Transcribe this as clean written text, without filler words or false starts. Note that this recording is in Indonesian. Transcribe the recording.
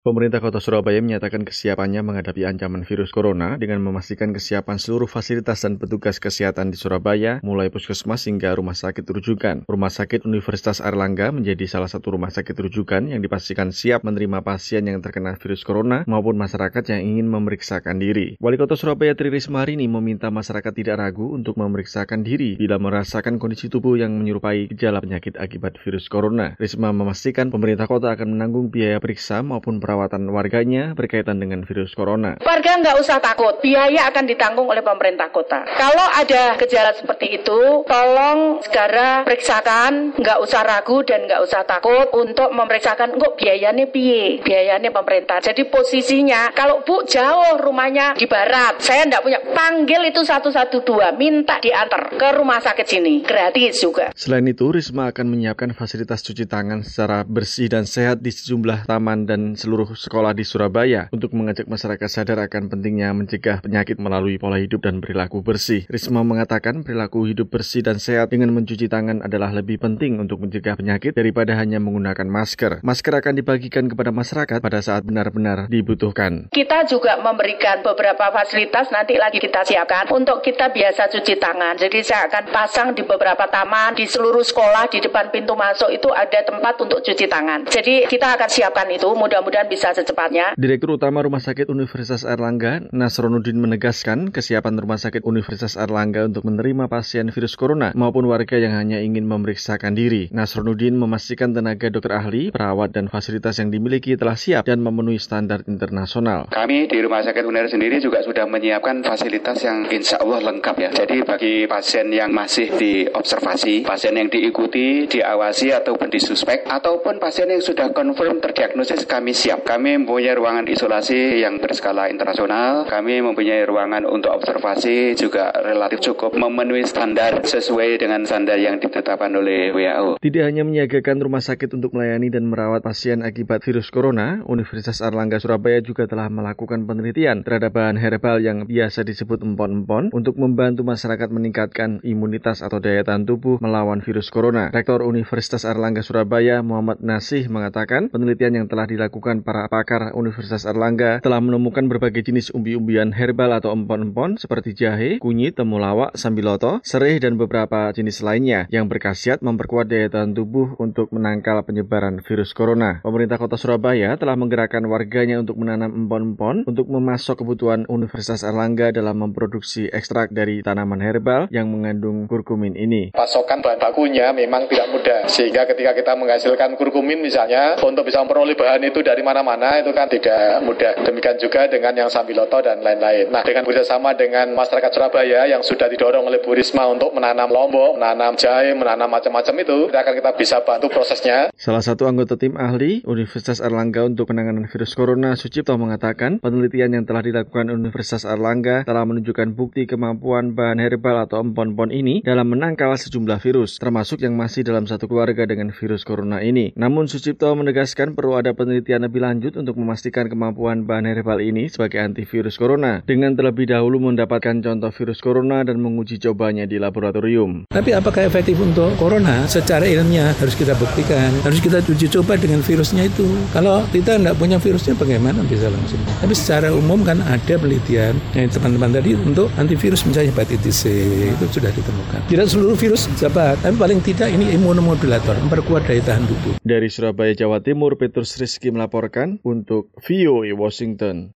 Pemerintah Kota Surabaya menyatakan kesiapannya menghadapi ancaman virus corona dengan memastikan kesiapan seluruh fasilitas dan petugas kesehatan di Surabaya, mulai puskesmas hingga rumah sakit rujukan. Rumah sakit Universitas Airlangga menjadi salah satu rumah sakit rujukan yang dipastikan siap menerima pasien yang terkena virus corona maupun masyarakat yang ingin memeriksakan diri. Wali Kota Surabaya Tri Risma hari ini meminta masyarakat tidak ragu untuk memeriksakan diri bila merasakan kondisi tubuh yang menyerupai gejala penyakit akibat virus corona. Risma memastikan pemerintah kota akan menanggung biaya periksa maupun perawatan warganya berkaitan dengan virus corona. Warga nggak usah takut, biaya akan ditanggung oleh pemerintah kota. Kalau ada gejala seperti itu, tolong segera periksakan, nggak usah ragu dan nggak usah takut untuk memeriksakan. Kok biayanya piye? Biayanya pemerintah. Jadi posisinya, kalau Bu jauh rumahnya di barat, saya nggak punya, panggil itu 112, minta diantar ke rumah sakit sini, gratis juga. Selain itu, Risma akan menyiapkan fasilitas cuci tangan secara bersih dan sehat di sejumlah taman dan seluruh sekolah di Surabaya untuk mengajak masyarakat sadar akan pentingnya mencegah penyakit melalui pola hidup dan perilaku bersih. Risma mengatakan perilaku hidup bersih dan sehat dengan mencuci tangan adalah lebih penting untuk mencegah penyakit daripada hanya menggunakan masker. Masker akan dibagikan kepada masyarakat pada saat benar-benar dibutuhkan. Kita juga memberikan beberapa fasilitas nanti lagi kita siapkan untuk kita biasa cuci tangan. Jadi saya akan pasang di beberapa taman, di seluruh sekolah, di depan pintu masuk itu ada tempat untuk cuci tangan. Jadi kita akan siapkan itu, mudah-mudahan bisa secepatnya. Direktur Utama Rumah Sakit Universitas Airlangga, Nasronuddin menegaskan kesiapan Rumah Sakit Universitas Airlangga untuk menerima pasien virus corona maupun warga yang hanya ingin memeriksakan diri. Nasronuddin memastikan tenaga dokter ahli, perawat, dan fasilitas yang dimiliki telah siap dan memenuhi standar internasional. Kami di Rumah Sakit UNER sendiri juga sudah menyiapkan fasilitas yang insya Allah lengkap ya. Jadi bagi pasien yang masih diobservasi, pasien yang diikuti, diawasi ataupun disuspek, ataupun pasien yang sudah confirm terdiagnosis, kami siap. Kami mempunyai ruangan isolasi yang berskala internasional. Kami mempunyai ruangan untuk observasi juga relatif cukup memenuhi standar sesuai dengan standar yang ditetapkan oleh WHO. Tidak hanya menyiagakan rumah sakit untuk melayani dan merawat pasien akibat virus corona, Universitas Airlangga Surabaya juga telah melakukan penelitian terhadap bahan herbal yang biasa disebut empon-empon untuk membantu masyarakat meningkatkan imunitas atau daya tahan tubuh melawan virus corona. Rektor Universitas Airlangga Surabaya Muhammad Nasih mengatakan penelitian yang telah dilakukan para pakar Universitas Airlangga telah menemukan berbagai jenis umbi-umbian herbal atau empon-empon seperti jahe, kunyit, temulawak, sambiloto, sereh, dan beberapa jenis lainnya yang berkhasiat memperkuat daya tahan tubuh untuk menangkal penyebaran virus corona. Pemerintah Kota Surabaya telah menggerakkan warganya untuk menanam empon-empon untuk memasok kebutuhan Universitas Airlangga dalam memproduksi ekstrak dari tanaman herbal yang mengandung kurkumin ini. Pasokan bahan bakunya memang tidak mudah, sehingga ketika kita menghasilkan kurkumin misalnya, untuk bisa memperoleh bahan itu dari mana-mana itu kan tidak mudah. Demikian juga dengan yang sambiloto dan lain-lain. Nah, dengan bekerjasama dengan masyarakat Surabaya yang sudah didorong oleh Bu Risma untuk menanam lombok, menanam jahe, menanam macam-macam itu, kita bisa bantu prosesnya. Salah satu anggota tim ahli Universitas Airlangga untuk penanganan virus corona, Sucipto, mengatakan penelitian yang telah dilakukan Universitas Airlangga telah menunjukkan bukti kemampuan bahan herbal atau empon-empon ini dalam menangkal sejumlah virus, termasuk yang masih dalam satu keluarga dengan virus corona ini. Namun Sucipto menegaskan perlu ada penelitian lebih lanjut untuk memastikan kemampuan bahan herbal ini sebagai antivirus corona dengan terlebih dahulu mendapatkan contoh virus corona dan menguji cobanya di laboratorium. Tapi apakah efektif untuk corona? Secara ilmiah harus kita buktikan, harus kita uji coba dengan virusnya itu. Kalau kita tidak punya virusnya bagaimana bisa langsung? Tapi secara umum kan ada penelitian yang teman-teman tadi untuk antivirus misalnya hepatitis C itu sudah ditemukan. Tidak seluruh virus dapat, tapi paling tidak ini imunomodulator, memperkuat daya tahan tubuh. Dari Surabaya, Jawa Timur, Petrus Rizky melaporkan untuk VOA Washington.